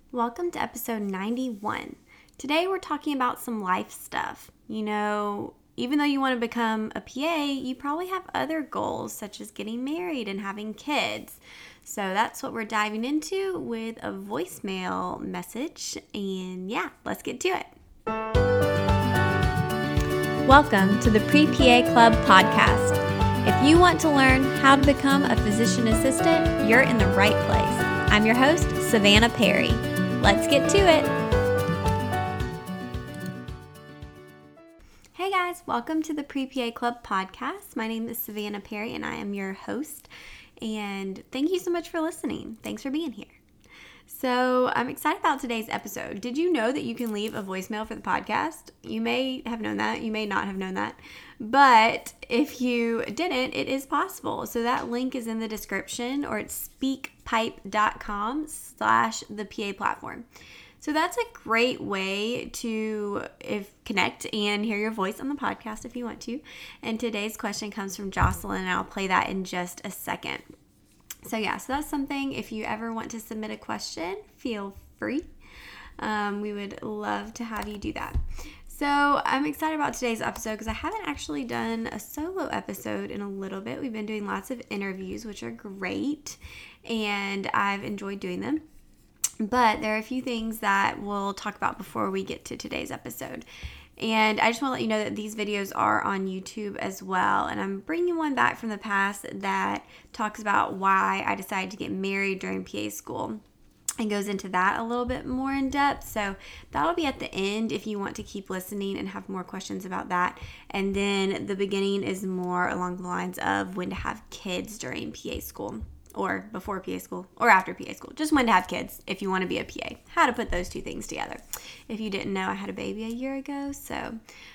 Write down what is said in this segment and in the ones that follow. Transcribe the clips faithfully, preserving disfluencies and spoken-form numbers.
Welcome to episode ninety-one. Today we're talking about some life stuff. You know, even though you want to become a P A, you probably have other goals such as getting married and having kids. So that's what we're diving into with a voicemail message. And yeah, let's get to it. Welcome to the Pre-P A Club podcast. If you want to learn how to become a physician assistant, you're in the right place. I'm your host, Savannah Perry. Let's get to it. Hey guys, welcome to the Pre-P A Club podcast. My name is Savannah Perry and I am your host. And thank you so much for listening. Thanks for being here. So I'm excited about today's episode. Did you know that you can leave a voicemail for the podcast? You may have known that. You may not have known that. But if you didn't, it is possible. So that link is in the description, or it's speakpipe.com slash the PA platform. So that's a great way to if connect and hear your voice on the podcast if you want to. And today's question comes from Jocelyn, and I'll play that in just a second. So yeah, so that's something. If you ever want to submit a question, feel free. Um, we would love to have you do that. So I'm excited about today's episode because I haven't actually done a solo episode in a little bit. We've been doing lots of interviews, which are great, and I've enjoyed doing them. But there are a few things that we'll talk about before we get to today's episode. And I just want to let you know that these videos are on YouTube as well. And I'm bringing one back from the past that talks about why I decided to get married during P A school and goes into that a little bit more in depth. So that'll be at the end if you want to keep listening and have more questions about that. And then the beginning is more along the lines of when to have kids during P A school, or before P A school, or after P A school. Just when to have kids if you want to be a P A. How to put those two things together. If you didn't know, I had a baby a year ago, so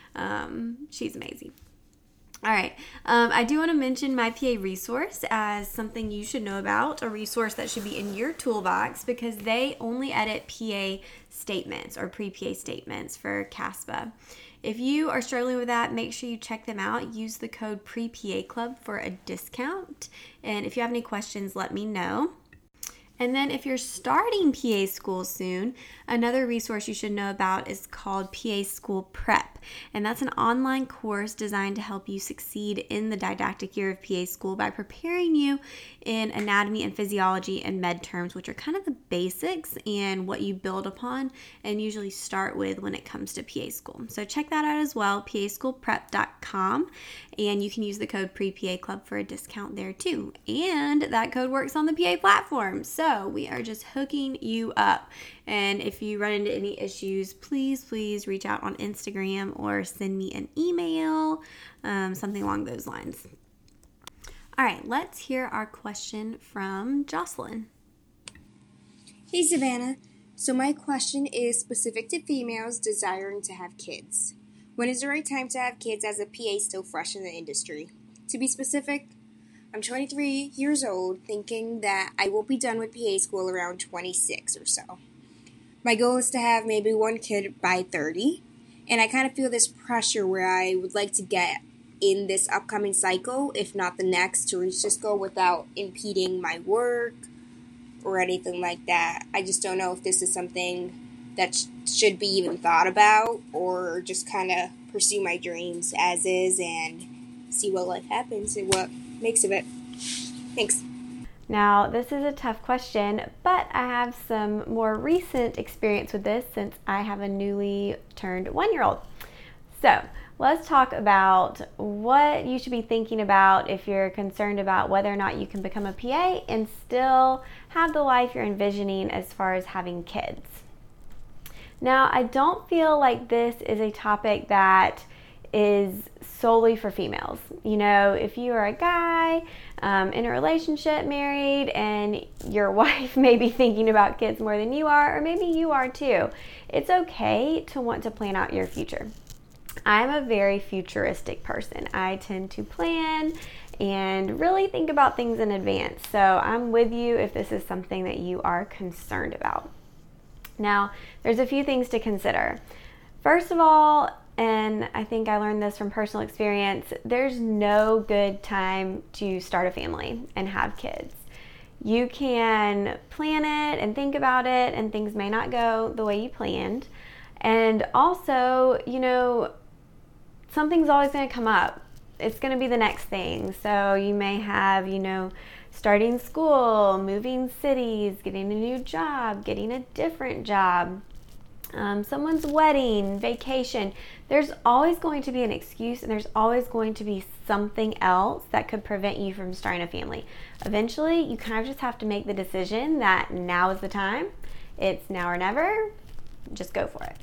um, she's amazing. All right, um, I do want to mention my P A resource as something you should know about, a resource that should be in your toolbox because they only edit P A statements or pre-P A statements for CASPA. If you are struggling with that, make sure you check them out. Use the code Pre-P A Club for a discount. And if you have any questions, let me know. And then if you're starting P A school soon, another resource you should know about is called P A School Prep. And that's an online course designed to help you succeed in the didactic year of P A school by preparing you in anatomy and physiology and med terms, which are kind of the basics and what you build upon and usually start with when it comes to P A school. So check that out as well, P A school prep dot com. And you can use the code Pre-P A Club for a discount there too. And that code works on the P A platform. So we are just hooking you up. And if you run into any issues, please, please reach out on Instagram or send me an email, um, something along those lines. All right, let's hear our question from Jocelyn. Hey, Savannah. So my question is specific to females desiring to have kids. When is the right time to have kids as a P A still fresh in the industry? To be specific, I'm twenty-three years old, thinking that I will be done with P A school around twenty-six or so. My goal is to have maybe one kid by thirty, and I kind of feel this pressure where I would like to get in this upcoming cycle, if not the next, to reach this goal without impeding my work or anything like that. I just don't know if this is something that sh- should be even thought about, or just kind of pursue my dreams as is and see what life happens and what makes of it. Thanks. Now, this is a tough question, but I have some more recent experience with this since I have a newly turned one-year-old. So, let's talk about what you should be thinking about if you're concerned about whether or not you can become a P A and still have the life you're envisioning as far as having kids. Now, I don't feel like this is a topic that is solely for females. You know, if you are a guy um, in a relationship, married, and your wife may be thinking about kids more than you are, or maybe you are too, it's okay to want to plan out your future. I'm a very futuristic person. I tend to plan and really think about things in advance. So I'm with you if this is something that you are concerned about. Now, there's a few things to consider. First of all, and I think I learned this from personal experience, there's no good time to start a family and have kids. You can plan it and think about it, and things may not go the way you planned. And also, you know, something's always going to come up. It's going to be the next thing. So you may have, you know, starting school, moving cities, getting a new job, getting a different job, um, someone's wedding, vacation. There's always going to be an excuse, and there's always going to be something else that could prevent you from starting a family. Eventually, you kind of just have to make the decision that now is the time. It's now or never. Just go for it.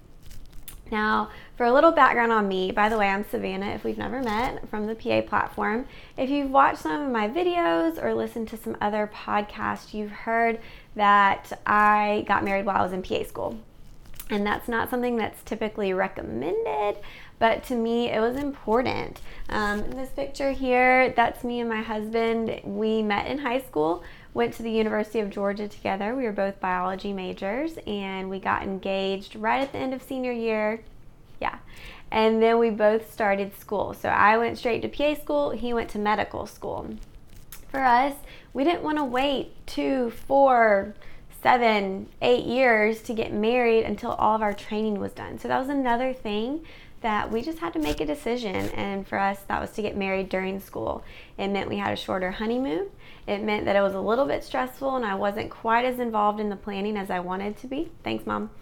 Now, for a little background on me, by the way, I'm Savannah, if we've never met, from the P A platform. If you've watched some of my videos or listened to some other podcasts, you've heard that I got married while I was in P A school. And that's not something that's typically recommended, but to me, it was important. Um, in this picture here, that's me and my husband. We met in high school, went to the University of Georgia together. We were both biology majors, and we got engaged right at the end of senior year. Yeah. And then we both started school. So I went straight to P A school. He went to medical school. For us, we didn't want to wait two, four, seven, eight years to get married until all of our training was done. So that was another thing that we just had to make a decision. And for us, that was to get married during school. It meant we had a shorter honeymoon. It meant that it was a little bit stressful and I wasn't quite as involved in the planning as I wanted to be. Thanks, Mom.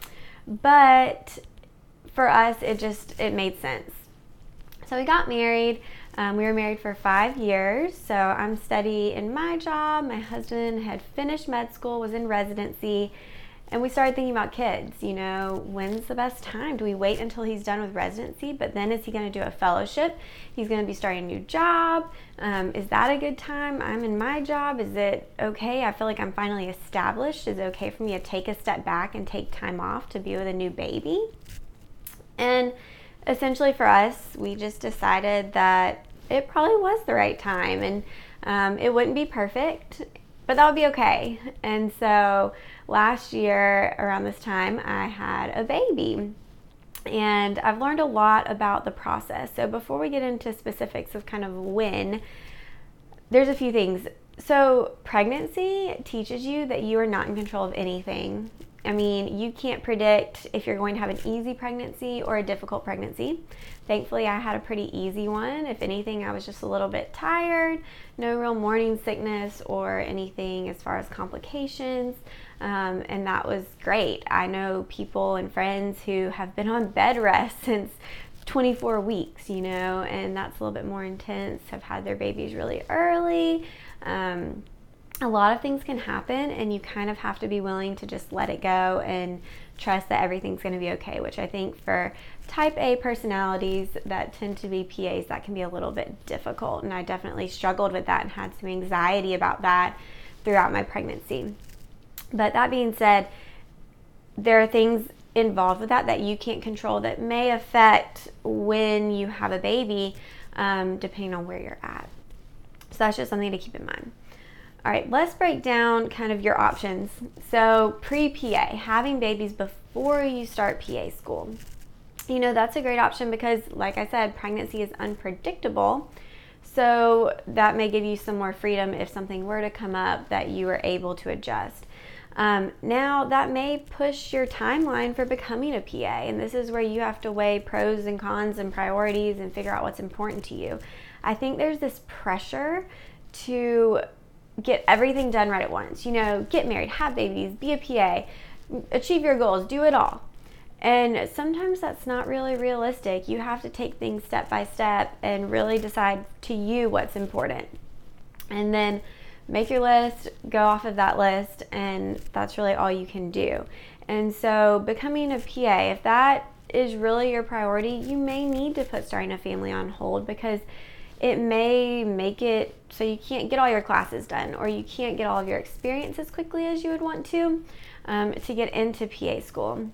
But for us, it just, it made sense. So we got married. Um, we were married for five years. So I'm steady in my job. My husband had finished med school, was in residency. And we started thinking about kids, you know, when's the best time? Do we wait until he's done with residency? But then is he going to do a fellowship? He's going to be starting a new job. Um, is that a good time? I'm in my job. Is it okay? I feel like I'm finally established. Is it okay for me to take a step back and take time off to be with a new baby? And essentially for us, we just decided that it probably was the right time. And um, it wouldn't be perfect, but that would be okay. And so last year around this time, I had a baby. And I've learned a lot about the process. So before we get into specifics of kind of when, there's a few things. So pregnancy teaches you that you are not in control of anything. I mean, you can't predict if you're going to have an easy pregnancy or a difficult pregnancy. Thankfully, I had a pretty easy one. If anything, I was just a little bit tired, no real morning sickness or anything as far as complications, um, and that was great. I know people and friends who have been on bed rest since twenty-four weeks, you know, and that's a little bit more intense, have had their babies really early. Um, a lot of things can happen, and you kind of have to be willing to just let it go and trust that everything's going to be okay, which I think for type A personalities that tend to be P As, that can be a little bit difficult. And I definitely struggled with that and had some anxiety about that throughout my pregnancy. But that being said, there are things involved with that that you can't control that may affect when you have a baby, um, depending on where you're at. So that's just something to keep in mind. All right, let's break down kind of your options. So pre-P A, having babies before you start P A school. You know, that's a great option because, like I said, pregnancy is unpredictable. So that may give you some more freedom if something were to come up that you are able to adjust. Um, now, that may push your timeline for becoming a P A, and this is where you have to weigh pros and cons and priorities and figure out what's important to you. I think there's this pressure to get everything done right at once. You know, get married, have babies, be a P A, achieve your goals, do it all. And sometimes that's not really realistic. You have to take things step by step and really decide to you what's important. And then make your list, go off of that list, and that's really all you can do. And so becoming a P A, if that is really your priority, you may need to put starting a family on hold because it may make it so you can't get all your classes done or you can't get all of your experience as quickly as you would want to um, to get into P A school.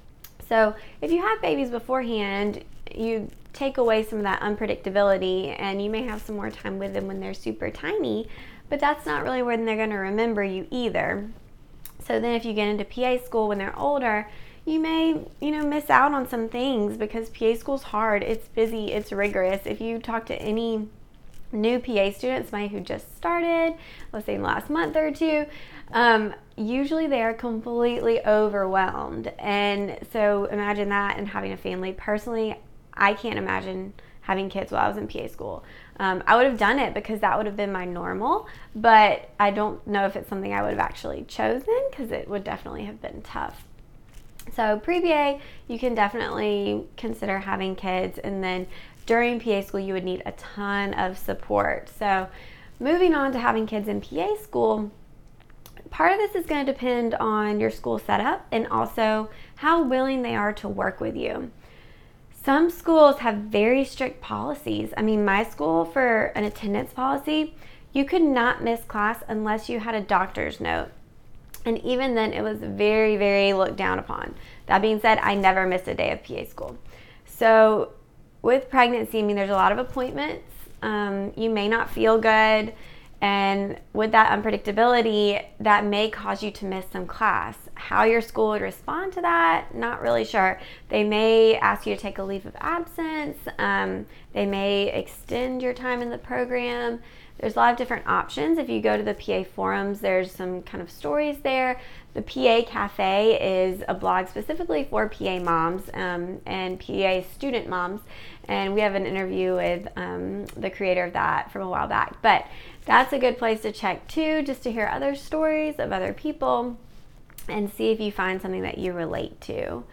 So if you have babies beforehand, you take away some of that unpredictability and you may have some more time with them when they're super tiny, but that's not really when they're going to remember you either. So then if you get into P A school when they're older, you may, you know, miss out on some things because P A school's hard, it's busy, it's rigorous. If you talk to any new P A student, somebody who just started, let's say in the last month or two, um, usually they are completely overwhelmed. And so imagine that and having a family. Personally, I can't imagine having kids while I was in P A school. Um, I would have done it because that would have been my normal, but I don't know if it's something I would have actually chosen because it would definitely have been tough. So pre-P A, you can definitely consider having kids, and then during P A school, you would need a ton of support. So moving on to having kids in P A school, part of this is going to depend on your school setup and also how willing they are to work with you. Some schools have very strict policies. I mean, my school, for an attendance policy, you could not miss class unless you had a doctor's note. And even then, it was very, very looked down upon. That being said, I never missed a day of P A school. So with pregnancy, I mean, there's a lot of appointments. Um, you may not feel good. And with that unpredictability, that may cause you to miss some class. How your school would respond to that, not really sure. They may ask you to take a leave of absence. Um, they may extend your time in the program. There's a lot of different options. If you go to the P A forums, there's some kind of stories there. The P A Cafe is a blog specifically for P A moms um, and P A student moms. And we have an interview with um, the creator of that from a while back. But that's a good place to check too, just to hear other stories of other people and see if you find something that you relate to.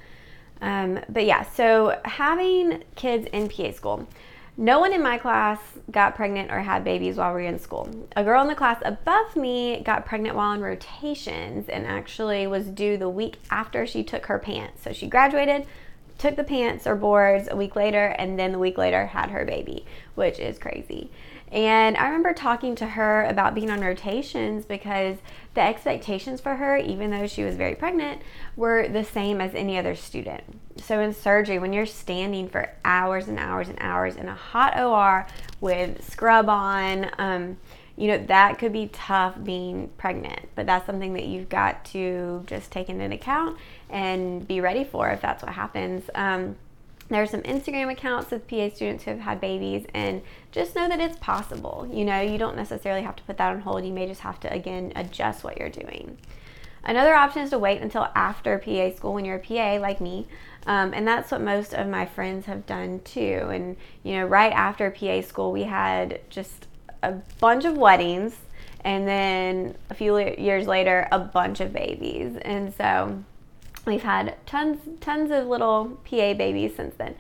Um, but yeah, so having kids in P A school. No one in my class got pregnant or had babies while we were in school. A girl in the class above me got pregnant while in rotations and actually was due the week after she took her pants. So she graduated, took the pants or boards a week later, and then the week later had her baby, which is crazy. And I remember talking to her about being on rotations because the expectations for her, even though she was very pregnant, were the same as any other student. So in surgery, when you're standing for hours and hours and hours in a hot O R with scrub on, um, you know, that could be tough being pregnant. But that's something that you've got to just take into account and be ready for if that's what happens. Um, There are some Instagram accounts of P A students who have had babies, and just know that it's possible. You know, you don't necessarily have to put that on hold. You may just have to, again, adjust what you're doing. Another option is to wait until after P A school when you're a P A like me, um, and that's what most of my friends have done too. And, you know, right after P A school, we had just a bunch of weddings, and then a few years later, a bunch of babies. And so we've had tons, tons of little P A babies since then.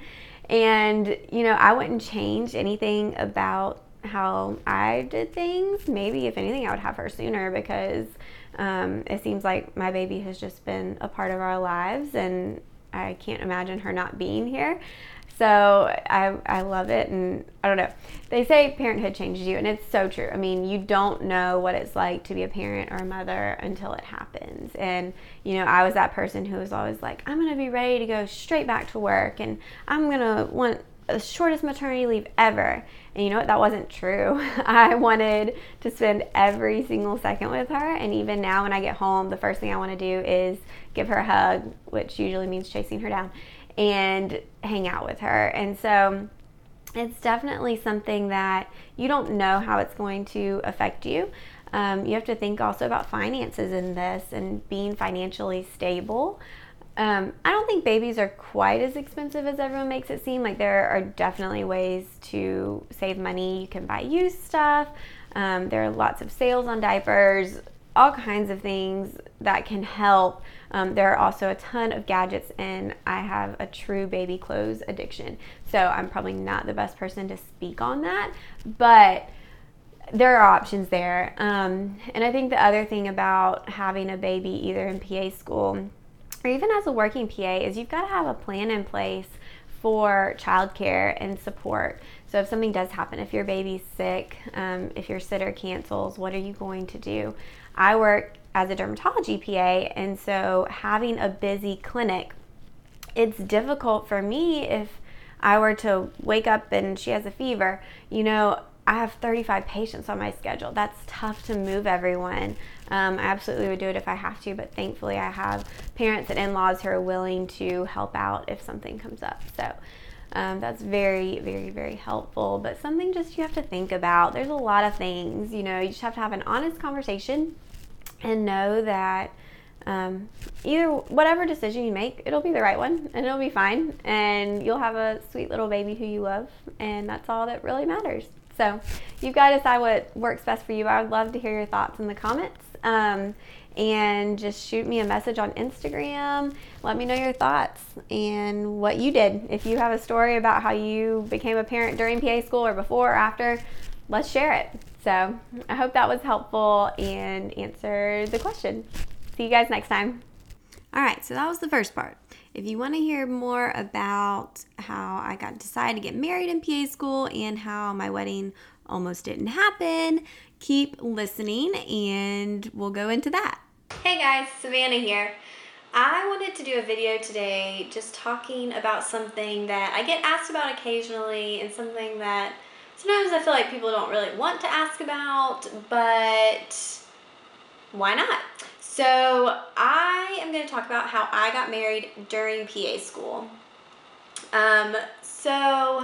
And, you know, I wouldn't change anything about how I did things. Maybe, if anything, I would have her sooner because um, it seems like my baby has just been a part of our lives, and I can't imagine her not being here. So I, I love it, and I don't know. They say parenthood changes you, and it's so true. I mean, you don't know what it's like to be a parent or a mother until it happens. And, you know, I was that person who was always like, I'm going to be ready to go straight back to work, and I'm going to want the shortest maternity leave ever. And you know what? That wasn't true. I wanted to spend every single second with her, and even now when I get home, the first thing I want to do is give her a hug, which usually means chasing her down, and hang out with her. And so it's definitely something that you don't know how it's going to affect you. Um, you have to think also about finances in this and being financially stable. Um, I don't think babies are quite as expensive as everyone makes it seem. Like, there are definitely ways to save money. You can buy used stuff. Um, there are lots of sales on diapers, all kinds of things that can help. Um, there are also a ton of gadgets, and I have a true baby clothes addiction. So I'm probably not the best person to speak on that, but there are options there. Um, and I think the other thing about having a baby either in P A school or even as a working P A is you've got to have a plan in place for childcare and support. So if something does happen, if your baby's sick, um, if your sitter cancels, what are you going to do? I work as a dermatology P A, and so having a busy clinic, it's difficult for me if I were to wake up and she has a fever. You know, I have thirty-five patients on my schedule. That's tough to move everyone. Um, I absolutely would do it if I have to, but thankfully I have parents and in-laws who are willing to help out if something comes up. So Um, that's very, very, very helpful, but something just you have to think about. There's a lot of things, you know, you just have to have an honest conversation and know that um, either whatever decision you make, it'll be the right one and it'll be fine, and you'll have a sweet little baby who you love, and that's all that really matters. So you've got to decide what works best for you. I would love to hear your thoughts in the comments. Um, and just shoot me a message on Instagram. Let me know your thoughts and what you did. If you have a story about how you became a parent during P A school or before or after, let's share it. So I hope that was helpful and answered the question. See you guys next time. All right, so that was the first part. If you want to hear more about how I got decided to get married in P A school and how my wedding almost didn't happen, keep listening and we'll go into that. Hey guys, Savannah here. I wanted to do a video today just talking about something that I get asked about occasionally and something that sometimes I feel like people don't really want to ask about, but why not? So I am going to talk about how I got married during P A school. Um, so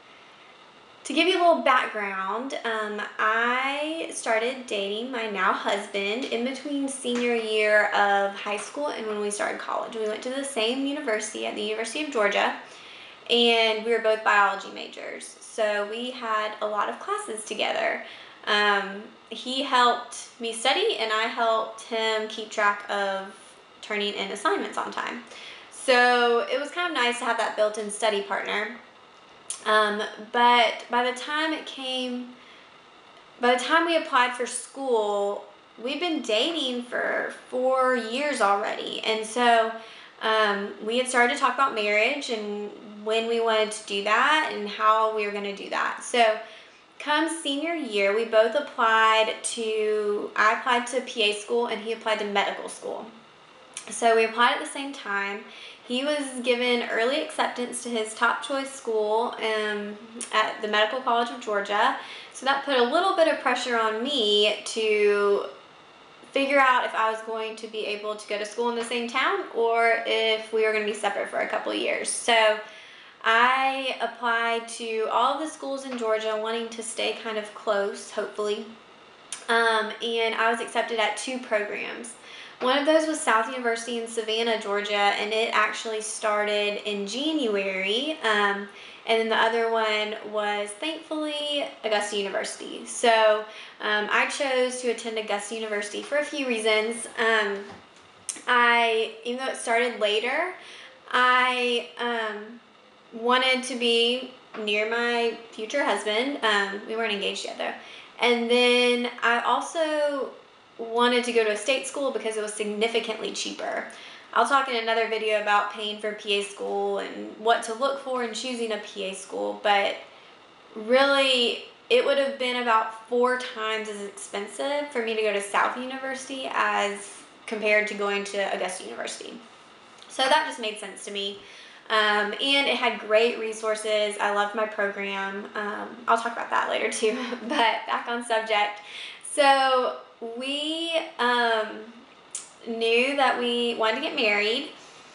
to give you a little background, um, I started dating my now husband in between senior year of high school and when we started college. We went to the same university at the University of Georgia, and we were both biology majors. So we had a lot of classes together. Um, he helped me study and I helped him keep track of turning in assignments on time. So it was kind of nice to have that built-in study partner. Um, but by the time it came, by the time we applied for school, we'd been dating for four years already. And so um, we had started to talk about marriage and when we wanted to do that and how we were going to do that. So come senior year, we both applied to, I applied to P A school and he applied to medical school. So we applied at the same time. He was given early acceptance to his top choice school um, at the Medical College of Georgia. So that put a little bit of pressure on me to figure out if I was going to be able to go to school in the same town or if we were going to be separate for a couple of years. So I applied to all of the schools in Georgia, wanting to stay kind of close, hopefully. Um, and I was accepted at two programs. One of those was South University in Savannah, Georgia, and it actually started in January. Um, and then the other one was, thankfully, Augusta University. So um, I chose to attend Augusta University for a few reasons. Um, I, even though it started later, I um, wanted to be near my future husband. Um, we weren't engaged yet, though. And then I also wanted to go to a state school because it was significantly cheaper. I'll talk in another video about paying for P A school and what to look for in choosing a P A school, but really it would have been about four times as expensive for me to go to South University as compared to going to Augusta University. So that just made sense to me. Um, and it had great resources. I loved my program. Um, I'll talk about that later too, but back on subject. So we um, knew that we wanted to get married,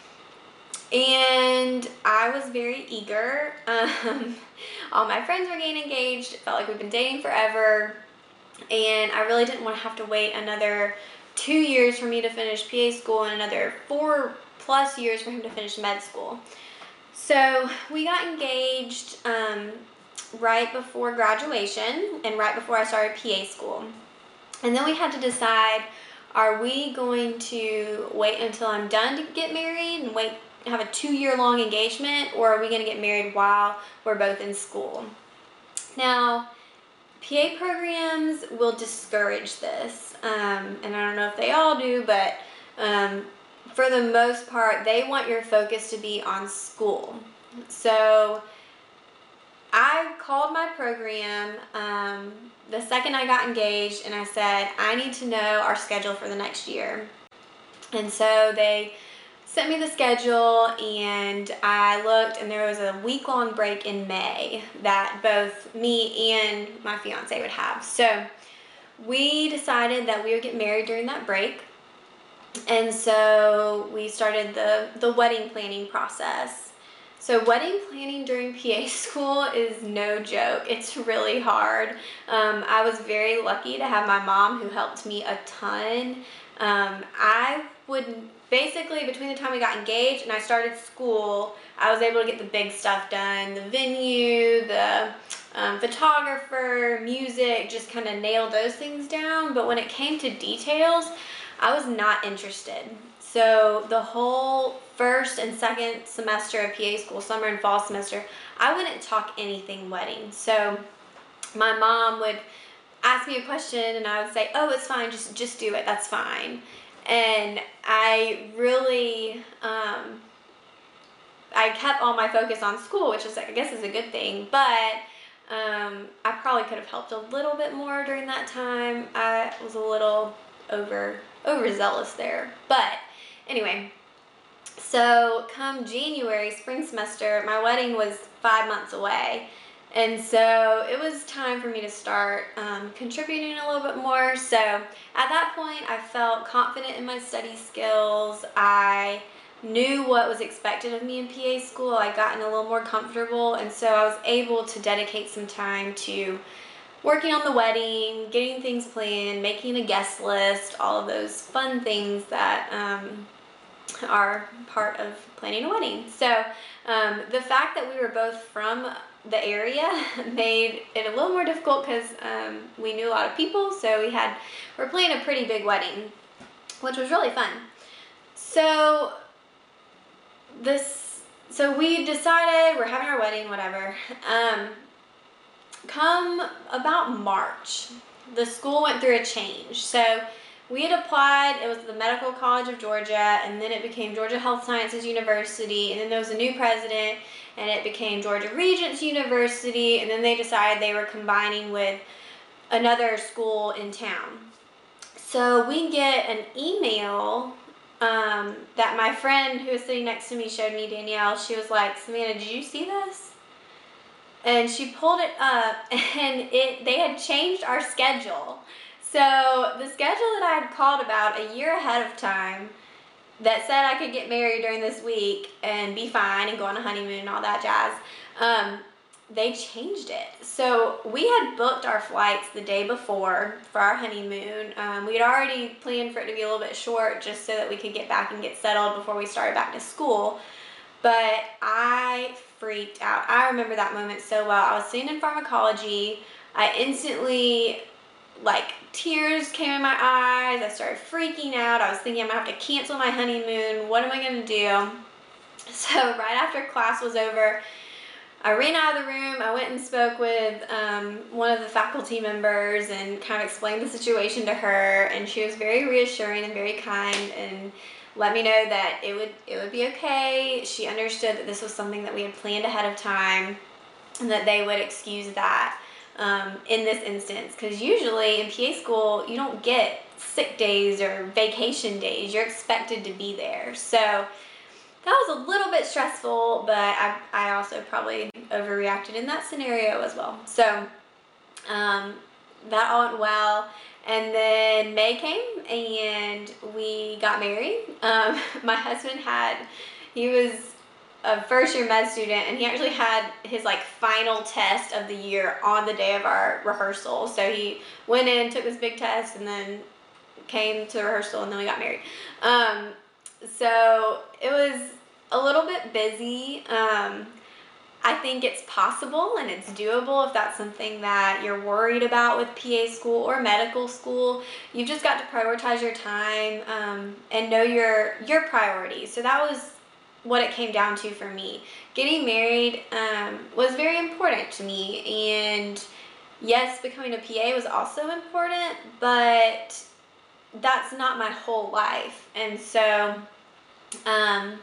and I was very eager. Um, all my friends were getting engaged. It felt like we've been dating forever, and I really didn't want to have to wait another two years for me to finish P A school and another four plus years for him to finish med school. So we got engaged um, right before graduation and right before I started P A school. And then we had to decide, are we going to wait until I'm done to get married and wait, have a two-year-long engagement, or are we going to get married while we're both in school? Now, P A programs will discourage this, um, and I don't know if they all do, but um, for the most part, they want your focus to be on school. So I called my program um, the second I got engaged, and I said, I need to know our schedule for the next year. And so they sent me the schedule, and I looked, and there was a week-long break in May that both me and my fiance would have. So we decided that we would get married during that break. And so we started the, the wedding planning process. So wedding planning during P A school is no joke. It's really hard. Um, I was very lucky to have my mom who helped me a ton. Um, I would basically, between the time we got engaged and I started school, I was able to get the big stuff done. The venue, the um, photographer, music, just kind of nailed those things down. But when it came to details, I was not interested. So the whole first and second semester of P A school, summer and fall semester, I wouldn't talk anything wedding. So my mom would ask me a question and I would say, oh, it's fine, just just do it, that's fine. And I really, um, I kept all my focus on school, which is, I guess, is a good thing, but um, I probably could have helped a little bit more during that time. I was a little over overzealous there. But anyway, so come January, spring semester, my wedding was five months away. And so it was time for me to start um, contributing a little bit more. So at that point, I felt confident in my study skills. I knew what was expected of me in P A school. I'd gotten a little more comfortable. And so I was able to dedicate some time to working on the wedding, getting things planned, making a guest list, all of those fun things that um, are part of planning a wedding. So um, the fact that we were both from the area made it a little more difficult because um, we knew a lot of people, so we had we're planning a pretty big wedding, which was really fun. So this so we decided we're having our wedding, whatever. Um, come about March, the school went through a change. So we had applied, it was the Medical College of Georgia, and then it became Georgia Health Sciences University, and then there was a new president, and it became Georgia Regents University, and then they decided they were combining with another school in town. So we get an email um, that my friend who was sitting next to me showed me, Danielle. She was like, Savannah, did you see this? And she pulled it up, and it they had changed our schedule. So the schedule that I had called about a year ahead of time that said I could get married during this week and be fine and go on a honeymoon and all that jazz, um, they changed it. So we had booked our flights the day before for our honeymoon. Um, we had already planned for it to be a little bit short just so that we could get back and get settled before we started back to school. But I freaked out. I remember that moment so well. I was sitting in pharmacology. I instantly, like, tears came in my eyes. I started freaking out. I was thinking I'm going to have to cancel my honeymoon. What am I going to do? So right after class was over, I ran out of the room. I went and spoke with um, one of the faculty members and kind of explained the situation to her. And she was very reassuring and very kind and let me know that it would it would be okay. She understood that this was something that we had planned ahead of time and that they would excuse that um, in this instance. Because usually in P A school, you don't get sick days or vacation days. You're expected to be there. So that was a little bit stressful, but I, I also probably overreacted in that scenario as well. So um, that all went well. And then May came and we got married. Um, my husband had, he was a first year med student and he actually had his like final test of the year on the day of our rehearsal. So he went in, took this big test, and then came to rehearsal, and then we got married. Um, so it was a little bit busy. Um, I think it's possible and it's doable if that's something that you're worried about with P A school or medical school. You've just got to prioritize your time um, and know your your priorities. So that was what it came down to for me. Getting married um, was very important to me, and yes, becoming a P A was also important, but that's not my whole life. And so um,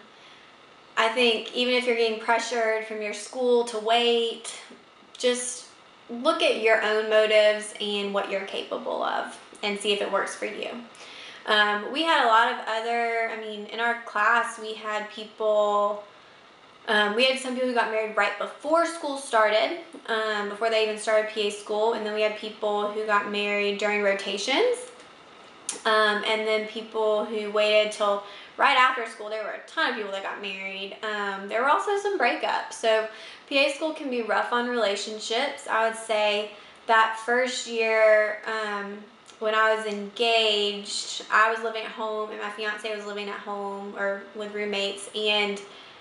I think even if you're getting pressured from your school to wait, just look at your own motives and what you're capable of and see if it works for you. Um, we had a lot of other, I mean, in our class, we had people, um, we had some people who got married right before school started, um, before they even started P A school, and then we had people who got married during rotations. Um, and then people who waited till right after school. There were a ton of people that got married. Um, there were also some breakups. So P A school can be rough on relationships. I would say that first year, um, when I was engaged, I was living at home and my fiance was living at home or with roommates, and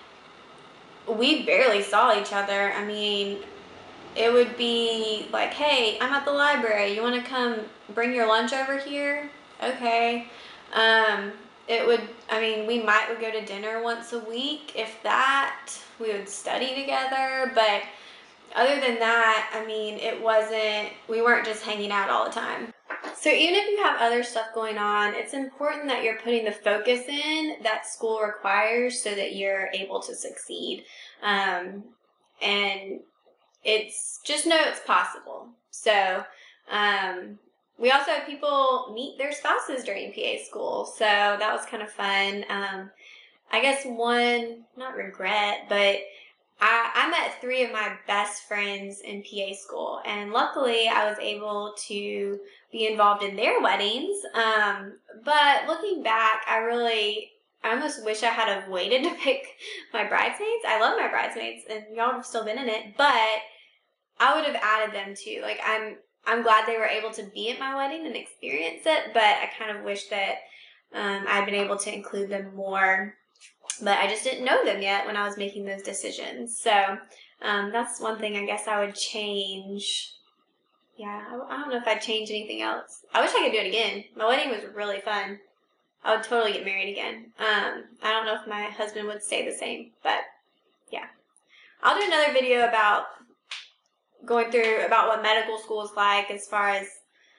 we barely saw each other. I mean, it would be like, hey, I'm at the library. You want to come bring your lunch over here? Okay. Um, it would, I mean, we might would go to dinner once a week, if that. We would study together, but other than that, I mean, it wasn't, we weren't just hanging out all the time. So even if you have other stuff going on, it's important that you're putting the focus in that school requires so that you're able to succeed. Um, and it's just know it's possible. So um, we also had people meet their spouses during P A school. So that was kind of fun. Um, I guess one, not regret, but I, I met three of my best friends in P A school, and luckily I was able to be involved in their weddings. Um, but looking back, I really, I almost wish I had have waited to pick my bridesmaids. I love my bridesmaids, and y'all have still been in it, but I would have added them too. Like, I'm, I'm glad they were able to be at my wedding and experience it, but I kind of wish that um, I'd been able to include them more. But I just didn't know them yet when I was making those decisions. So um, that's one thing I guess I would change. Yeah, I, I don't know if I'd change anything else. I wish I could do it again. My wedding was really fun. I would totally get married again. Um, I don't know if my husband would stay the same, but yeah. I'll do another video about going through, about what medical school is like as far as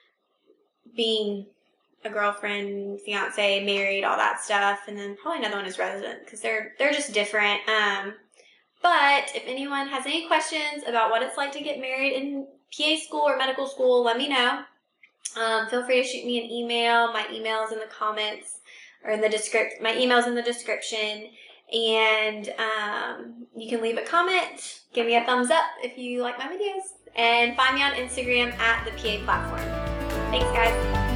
being a girlfriend, fiance, married, all that stuff, and then probably another one is resident, because they're they're just different. Um, but if anyone has any questions about what it's like to get married in P A school or medical school, let me know. Um, feel free to shoot me an email. My email is in the comments or in the description. My email's in the description, and um, you can leave a comment. Give me a thumbs up if you like my videos, and find me on Instagram at the P A Platform. Thanks, guys.